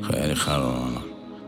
خیلی خرابانم.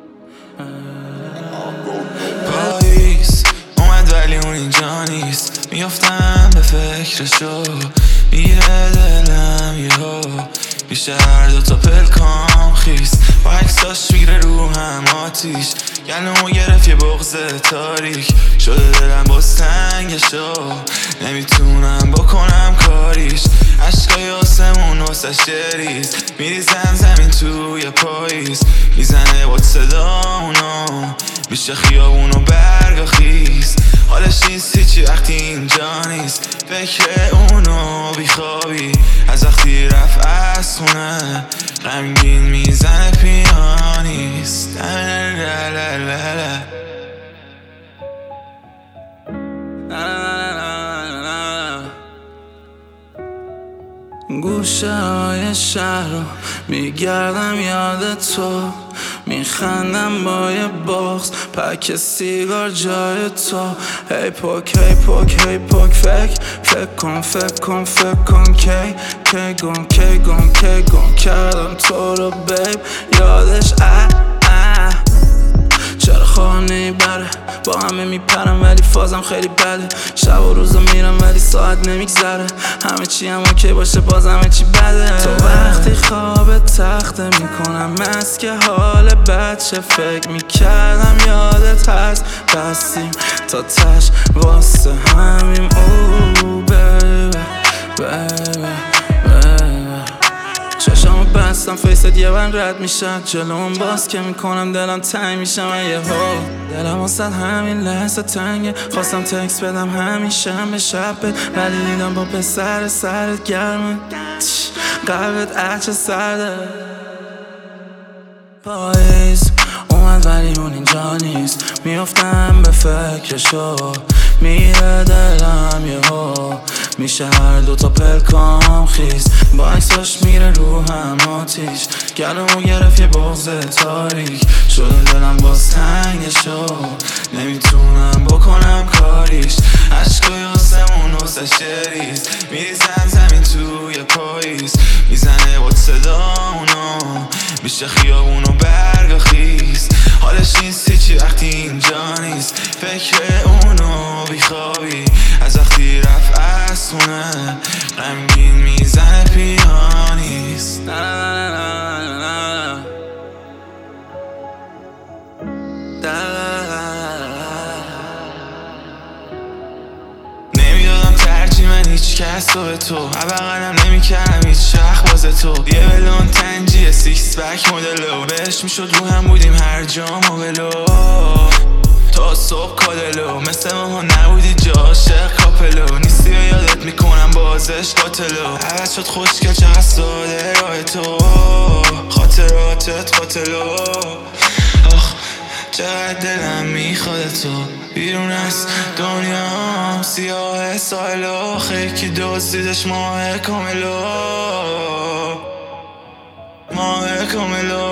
پاییز اومد ولی اون اینجا نیست. میافتم به فکرشو، میره دلم یهو، میشه هر دوتا پلکام خیس. با عکساش میگره رو هم آتیش، گلومو گرفت یه بغض تاریک. شده دلم باز تنگشو، نمیتونم بکنم کاریش. عشقای آسمون واسش ریز، میریزن زمین توی پاییز. میزنه با صدا اونو، میشه خیابونو برگ و خیز. حالش نیست هیچی وقتی اینجا نیست، فکر اونو بیخوابی. از وقتی رفت از خونه غمگین میزنه پیانیست. گوشه های شهر رو میگردم یاد تو، میخندم با یه بغض پک سیگار جای تو. هی پوک هی پوک هی پوک، فکر کن فکر کن فکر کن کی گم کردم تو رو بیب. یادش چرا خانه بره، با همه میپرم ولی فازم خیلی بده. شب و روزا میرم ولی ساعت نمیگذره، همه چی هم اوکی باشه باز همه چی بده. تو وقتی خواب تخته میکنم از که حال بچه فکر میکردم یادت هست. بستیم تا تش واسه همیم او بیبی بیبی. چشامو بستم فیست یه بند رد میشن جلوم، باز که میکنم دلم تنگ میشم. یه هو دلم واسه همین لحظه تنگه، خواستم تکس بدم همیشه به شبت، ولی دیدم با پسر سرت گرمه، قلبت عچه سرده. پاییز اومد ولی اون اینجا نیست، میافتم به فکرشو، میره دلم یهو، میشه هر دوتا پلکام خیز. با عکساش میره رو هم آتیش، گلومو گرفت یه بغض تاریک. شده دلم باز تنگشو، نمیتونم بکنم کاریش. عشقای آسمون واسش ریز، میریزن زمین توی پاییز. میزنه با صدا اونو، میشه خیابونو برگ و خیز. حالش نیست هیچی وقتی اینجا نیست، فکر اونو بیخوابی. از وقتی رفت از خونه غمگین میزنه پیانیست. نمیدادم ترجیح من هیچ کس رو به تو، بغلم نمیکردم هیچ وقت باز تو. یه بلون تنجی سیکس بک مدلو، بهش میشد رو هم بودیم هر جام و بلو. تا صبح کادلو، مثل ماها نبودی جا عاشق کاپلو. نیستی و یادت میکنم بازش قاتلو. عوض شد خوشگل چقدر ساده راه تو، خاطراتت قاتلو. آخ چقدر دلم میخواد تو، بیرون از دنیا سیاه سایلو. خیلی که دزدیدش ماه کاملو، ماه کاملو.